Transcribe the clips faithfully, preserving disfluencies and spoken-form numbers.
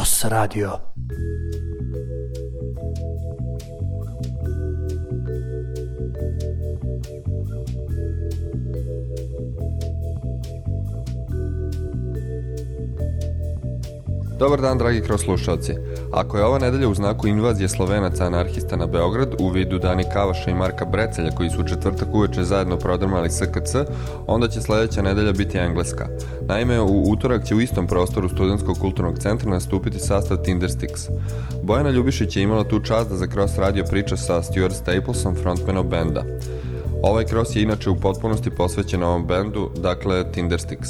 Cross Radio. Dobar dan, dragi Cross slušalci. Ako je ova nedelja u znaku invazije Slovenaca anarhista na Beograd u vidu Dani Kavaša i Marka Brecelja koji su u četvrtak uveče zajedno prodrmali S K C, onda će sledeća nedelja biti engleska. Naime, u utorak će u istom prostoru Studentskog kulturnog centra nastupiti sastav Tindersticks. Bojana Ljubišić je imala tu čast da za Cross Radio priča sa Stuart Staplesom, frontmanom benda. Ovaj Cross je inače u potpunosti posvećen ovom bendu, dakle Tindersticks.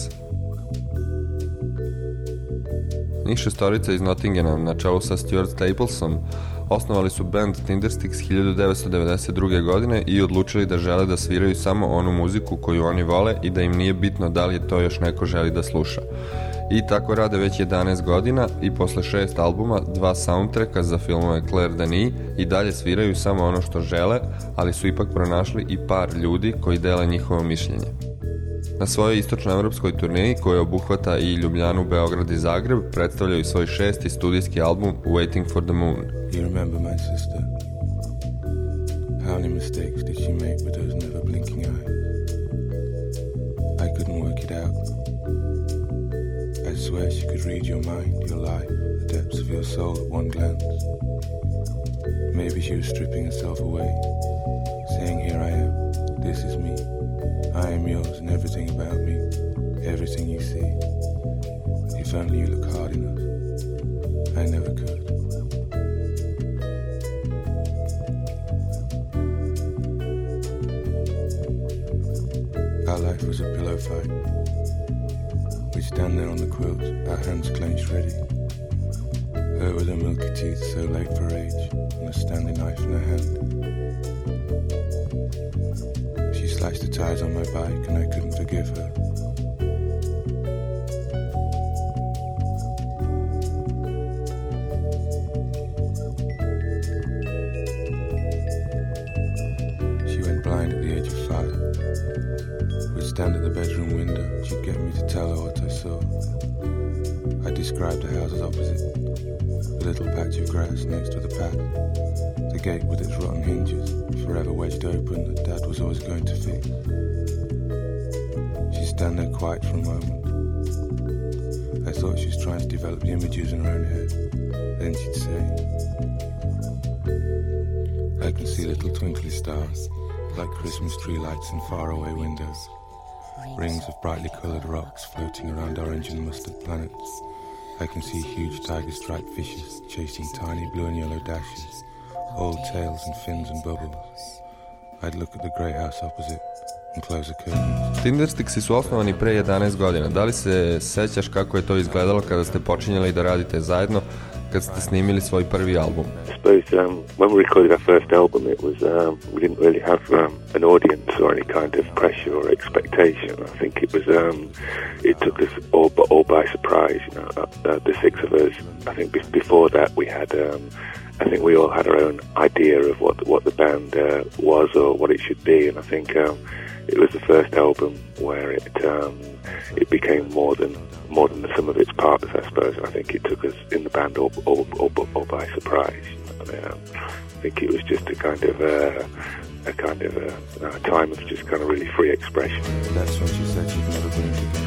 Njih šestorica iz Nottinghama na čelu sa Stuart Staplesom osnovali su band Tindersticks hiljadu devetsto devedeset druge. godine i odlučili da žele da sviraju samo onu muziku koju oni vole i da im nije bitno da li je to još neko želi da sluša. I tako rade već jedanaest godina i posle šest albuma, dva soundtracka za filmove Claire Denis i dalje sviraju samo ono što žele, ali su ipak pronašli i par ljudi koji dele njihovo mišljenje. Na svojoj istočnoevropskoj turneji, koja obuhvata i Ljubljanu, Beograd i Zagreb, predstavljaju svoj šesti studijski album Waiting for the Moon. You remember my sister? How many mistakes did she make with those never blinking eyes? I couldn't work it out. I swear she could read your mind, your life, the depths of your soul at one glance. Maybe she was stripping herself away, saying, here I am, this is me. I am yours and everything about me, everything you see. If only you look hard enough. I never could. Our life was a pillow fight. We'd stand there on the quilt, our hands clenched ready. Her with her milky teeth so late for age, and a Stanley knife in her hand. She slashed the tires on my bike and I couldn't forgive her. She went blind at the age of five. We'd stand at the bedroom window and she'd get me to tell her what I saw. I described the houses opposite, the little patch of grass next to the path, the gate with its rotten hinges, forever wedged open, that Dad was always going to fix. She'd stand there quiet for a moment. I thought she was trying to develop the images in her own head. Then she'd say, I can see little twinkly stars, like Christmas tree lights in faraway windows. Rings of brightly coloured rocks floating around orange and mustard planets. I can see huge tiger-striped fishes chasing tiny blue and yellow dashes, old tails and fins and bubbles. I'd look at the grey house opposite and close the curtains. Tindersticksi su osnovani pre jedanaest godina. Da li se sećaš kako je to izgledalo kada ste počinjali da radite zajedno, kad ste snimili svoj prvi album? I suppose um, when we recorded our first album, it was um, we didn't really have um, an audience or any kind of pressure or expectation. I think it was um, it took us all, all by surprise. You know, uh, the six of us. I think be- before that we had. Um, I think we all had our own idea of what what the band uh, was or what it should be, and I think um, it was the first album where it um, it became more than more than the sum of its parts. I suppose. I think it took us in the band all all, all, all by surprise. And, um, I think it was just a kind of uh, a kind of a, a time of just kind of really free expression. That's when she said she'd never been together.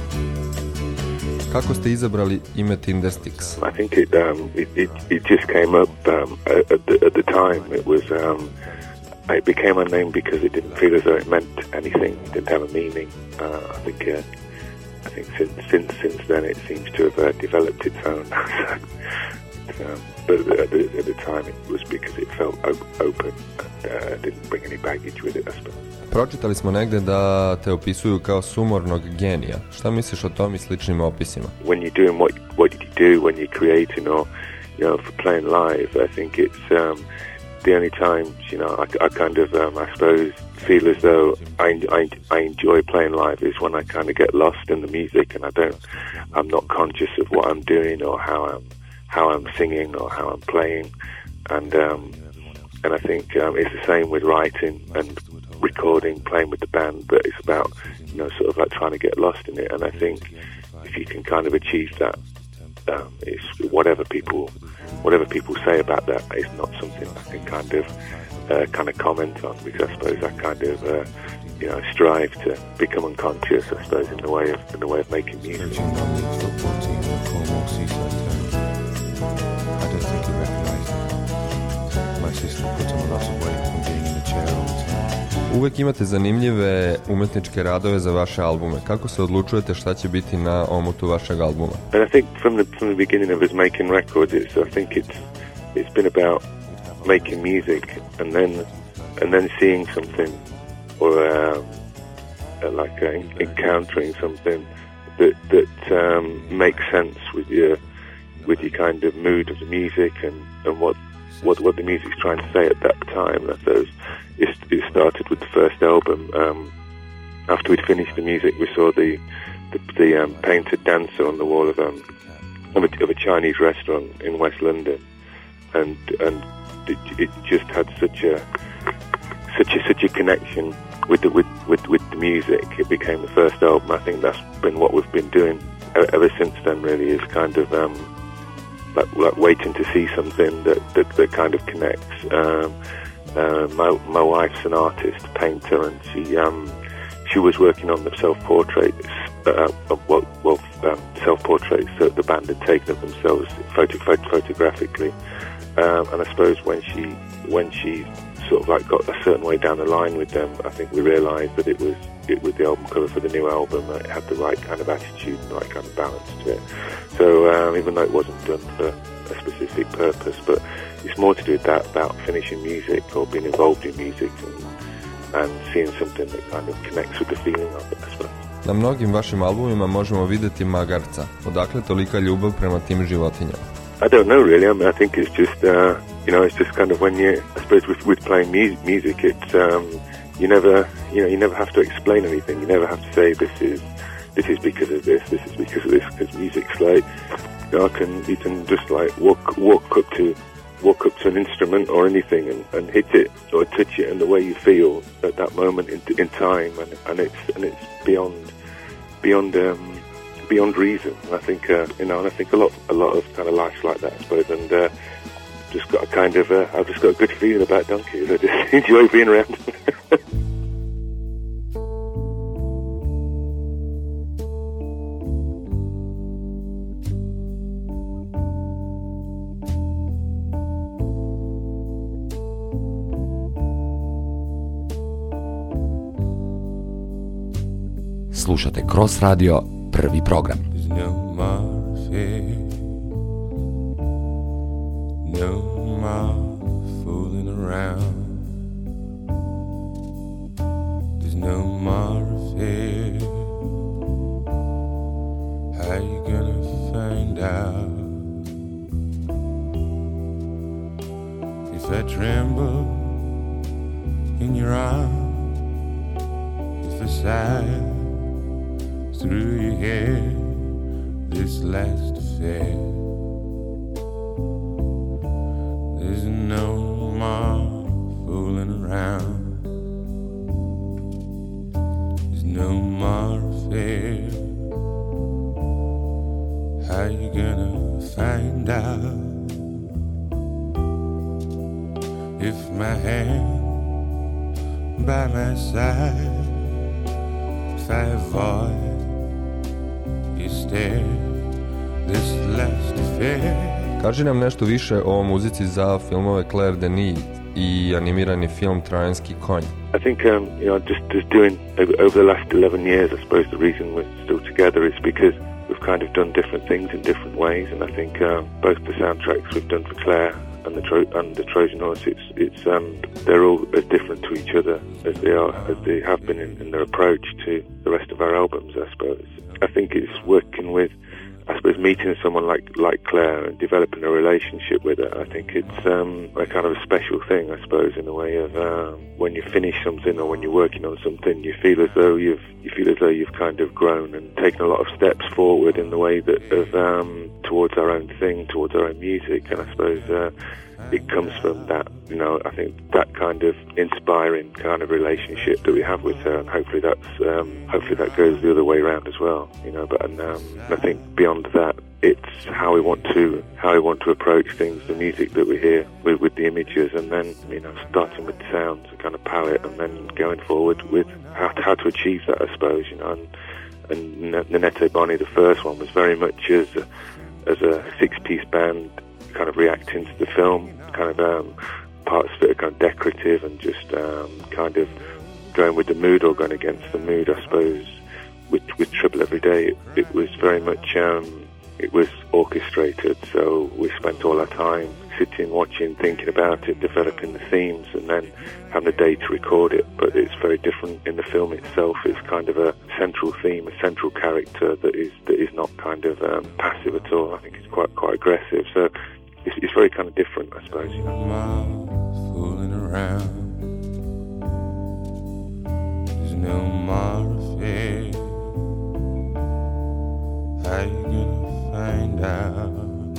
Kako ste izabrali ime Tindersticks? I think it um, it, it it just came up um, at, the, at the time. It was um, it became a name because it didn't feel as though it meant anything. It didn't have a meaning. Uh, I think uh, I think since since since then it seems to have uh, developed its own. um, but at the, at the time it was because it felt op- open and uh, didn't bring any baggage with it, I suppose. Pročitali smo negde da te opisuju kao sumornog genija. Šta misliš o tom i sličnim opisima? When you're doing what what you do, when you're creating or you know for playing live, I think it's um, the only time you know I, I kind of um, I suppose feel as though I, I I enjoy playing live is when I kind of get lost in the music and I don't I'm not conscious of what I'm doing or how I'm how I'm singing or how I'm playing, and um, and I think um, it's the same with writing and recording, playing with the band, but it's about, you know, sort of like trying to get lost in it. And I think if you can kind of achieve that um, it's whatever people whatever people say about that is not something I can kind of uh, kind of comment on, because I suppose I kind of uh, you know strive to become unconscious, I suppose, in the way of in the way of making music. Football team in Cornwall seaside town. I don't think he recognised it. My sister put on a lot of weight from being in a chair all the time. Uvek imate zanimljive umetničke radove za vaše albume. Kako se odlučujete šta će biti na omotu vašeg albuma? And I think from the from the beginning of us making records, it's I think it's it's been about making music and then and then seeing something or uh, like uh, encountering something that that um, makes sense with your with your kind of mood of the music and, and what what what the music's trying to say at that time. I suppose it, it started with the first album. Um, after we'd finished the music, we saw the the, the um, painted dancer on the wall of um of a, of a Chinese restaurant in West London, and and it, it just had such a such a such a connection with the with, with with the music. It became the first album. I think that's been what we've been doing ever since then. Really, is kind of um, like, like waiting to see something that that, that kind of connects. Um, uh, my my wife's an artist, painter, and she um, she was working on the self portraits. Uh, well, well um, self portraits that the band had taken of themselves, photo, photo, photographically. Um, and I suppose when she when she sort of like got a certain way down the line with them, I think we realised that it was it was the album cover for the new album. That it had the right kind of attitude and the right kind of balance to it. So um, even though it wasn't done for a specific purpose, but it's more to do with that, about finishing music or being involved in music and, and seeing something that kind of connects with the feeling of it, I suppose. Na mnogim vašim albumima možemo vidjeti magarca. Odakle tolika ljubav prema tim životinjama? I don't know really. I mean, I think it's just, uh, you know, it's just kind of when you, I suppose with, with playing mu- music, it's, um, you never, you know, you never have to explain anything. You never have to say this is, this is because of this, this is because of this, because music's like, you know, I can, you can just like walk, walk up to, walk up to an instrument or anything and, and hit it or touch it in the way you feel at that moment in, in time, and, and it's, and it's beyond, beyond, um, beyond reason. And I think, uh, you know, and I think a lot, a lot of kind of life's like that, I suppose. And uh, just got a kind of, uh, I've just got a good feeling about donkeys. I just enjoy being around them. Slušate Cross Radio, prvi program. There's no more fear, no more fooling around. There's no more fear. How you gonna find out? If I tremble in your arms, if I sigh through your hair, this last affair, there's no more fooling around. There's no more affair. How you gonna find out if my hand by my side, if I avoid this last affair? Kaži nam nešto više o muzici za filmove Claire Denis i animirani film Trojanski konj. I think, um, you know, just, just doing, over the last eleven years, I suppose the reason we're still together is because we've kind of done different things in different ways, and I think um, both the soundtracks we've done for Claire and the, Tro- and the Trojan Horse, it's, it's, um, they're all as different to each other as they are, as they have been in, in their approach to the rest of our albums, I suppose. I think it's working with, I suppose, meeting someone like like Claire and developing a relationship with her. I think it's um, a kind of a special thing, I suppose, in a way of um, when you finish something or when you're working on something, you feel as though you've you feel as though you've kind of grown and taken a lot of steps forward in the way that of um, towards our own thing, towards our own music, and I suppose. Uh, It comes from that, you know, I think that kind of inspiring kind of relationship that we have with her, and hopefully that's, um, hopefully that goes the other way around as well, you know, but and, um, I think beyond that, it's how we want to how we want to approach things, the music that we hear with, with the images, and then, you know, starting with sounds and kind of palette, and then going forward with how to, how to achieve that, I suppose, you know. And, and Nenette Boni, the first one, was very much as a, as a six-piece band, kind of reacting to the film, kind of um, parts of it are kind of decorative and just um, kind of going with the mood or going against the mood, I suppose. With, with Triple Every Day, it, it was very much, um, it was orchestrated, so we spent all our time sitting, watching, thinking about it, developing the themes, and then having a day to record it. But it's very different in the film itself. It's kind of a central theme, a central character that is that is not kind of um, passive at all. I think it's quite quite aggressive. So it's, it's very kind of different, I suppose. You know? Fooling around, there's no more affair. How you gonna find out?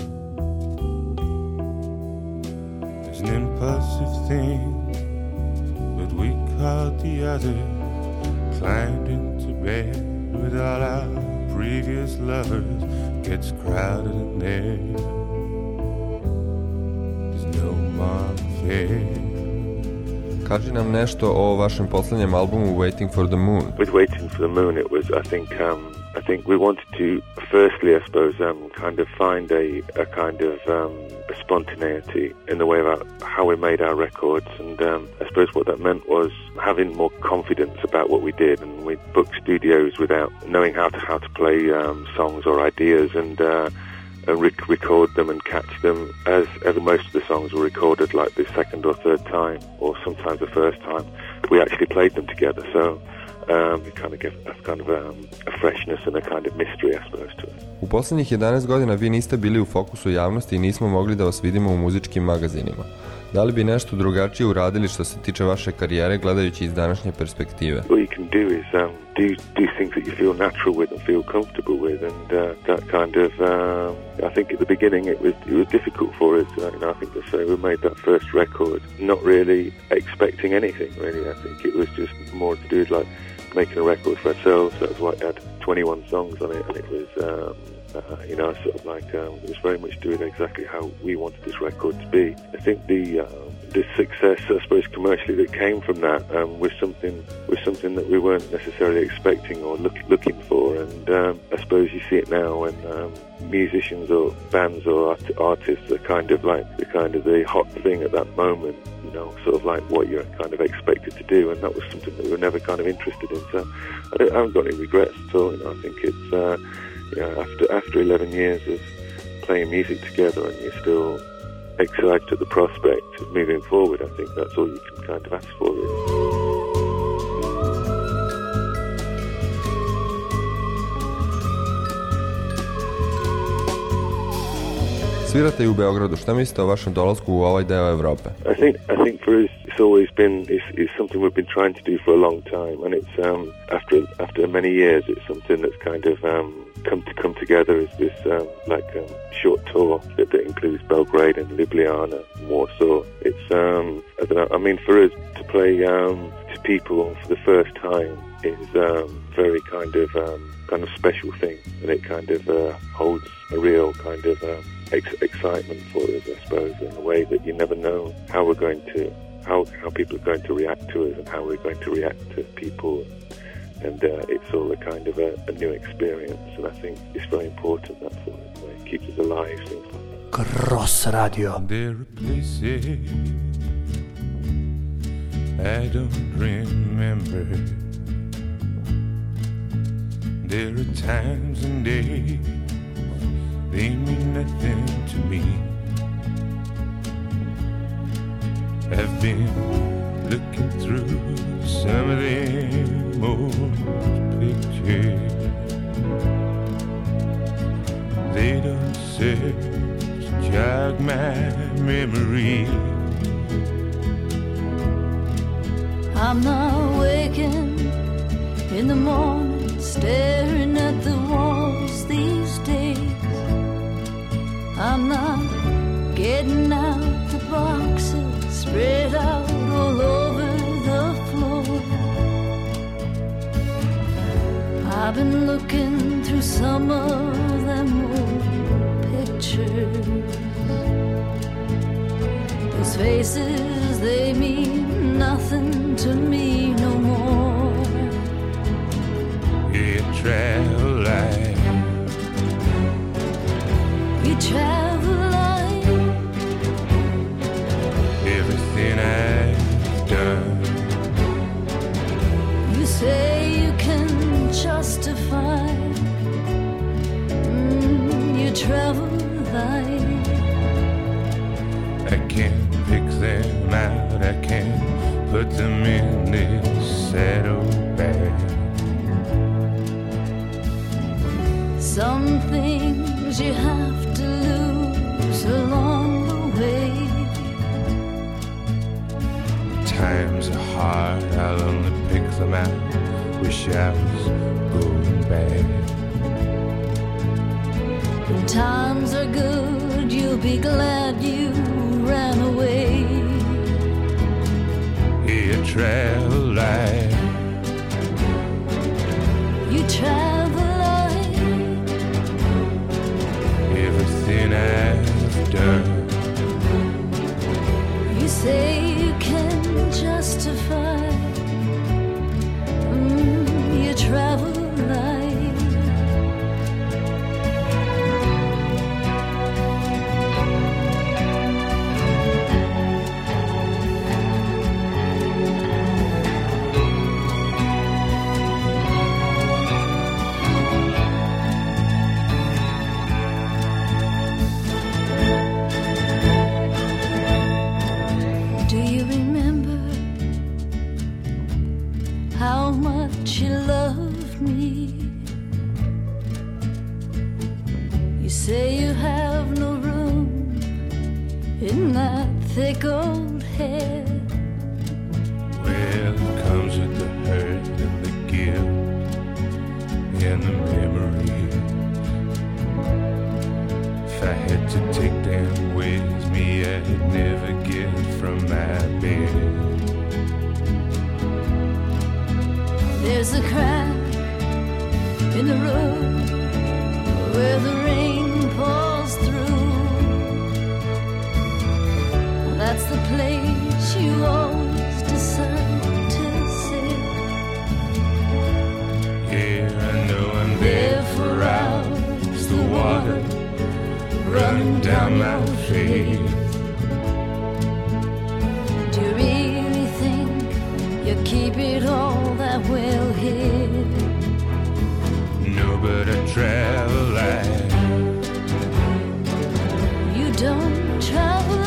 There's an impulsive thing, but we caught the other. Climbed into bed with all our previous lovers. Gets crowded in there. There's no more fair. Kaži nam nešto o vašem posljednjem albumu Waiting for the Moon. With Waiting for the Moon, it was, I think, um, I think we wanted to, firstly, I suppose, um, kind of find a, a kind of um, a spontaneity in the way about how we made our records, and um, I suppose what that meant was having more confidence about what we did, and we booked studios without knowing how to how to play um, songs or ideas, and uh, and rec- record them and catch them, as ever most of the songs were recorded like the second or third time, or sometimes the first time. We actually played them together, so um, it kind of gave us kind of um, a freshness and a kind of mystery, I suppose, to it. U posljednjih jedanaest godina vi niste bili u fokusu javnosti i nismo mogli da vas vidimo u muzičkim magazinima. Da li bi nešto drugačije uradili što se tiče vaše karijere gledajući iz današnje perspektive? What you can do is um, do do things that you feel natural with and feel comfortable with, and uh, that kind of um, I think at the beginning it was it was difficult for us. Uh, you know, I think to say we made that first record not really expecting anything. Really, I think it was just more to do with like making a record for ourselves. That was why it had twenty-one songs on it, and it was. Um, Uh, you know, sort of like um, it was very much doing exactly how we wanted this record to be. I think the uh, the success, I suppose, commercially that came from that um, was something was something that we weren't necessarily expecting or look, looking for. And um, I suppose you see it now when um, musicians or bands or art- artists are kind of like the kind of the hot thing at that moment. You know, sort of like what you're kind of expected to do, and that was something that we were never kind of interested in. So I, don't, I haven't got any regrets at all. You know, I think it's. Uh, You know, after after eleven years of playing music together, and you're still excited at the prospect of moving forward, I think that's all you can kind of ask for, really. Svirate i u Beogradu. Šta mislite o vašem dolasku u ovaj deo Evrope? I think I think for us it's always been it's, it's something we've been trying to do for a long time, and it's um, after after many years it's something that's kind of um, come to come together as this um, like um, short tour that, that includes Belgrade and Ljubljana and Warsaw. It's um, I don't know. I mean, for us to play um, to people for the first time is um, very kind of um, kind of special thing, and it kind of uh, holds a real kind of um, ex- excitement for us, I suppose, in a way that you never know how we're going to how how people are going to react to us and how we're going to react to people. And uh, it's all a kind of a, a new experience, and I think it's very important, that sort of way. It keeps us alive, things like that. Cross Radio. There are places I don't remember. There are times and days they mean nothing to me. I've been looking through some of them old pictures. They don't serve to jog my memory. I'm not waking in the morning, staring at the walls these days. I'm not getting out the boxes spread out all over the floor. I've been looking through some of them old pictures. Those faces, they mean nothing to me no more. You travel light. You travel light. Everything I've done. You say you can justify. Mm, you travel light. I can't pick them out. I can't put them in this saddlebag. Some things you have to lose along the way. Times are hard, I'll only pick them out. Wish I was going back. When times are good, you'll be glad you ran away. You travel light. You travel light. Everything I've done. You say you can justify. Mm, you travel light. Do you remember how much you loved me? You say you have no room in that thick old head. Well, it comes with the hurt and the guilt and the memories. If I had to take them with me, I'd never get from my bed. There's a crack in the road where the rain pours through. That's the place you always decide to sit. Yeah, I know I'm there for hours. The water running down my face. Do you really think you keep it all that well hid? No, but I travel light. You don't travel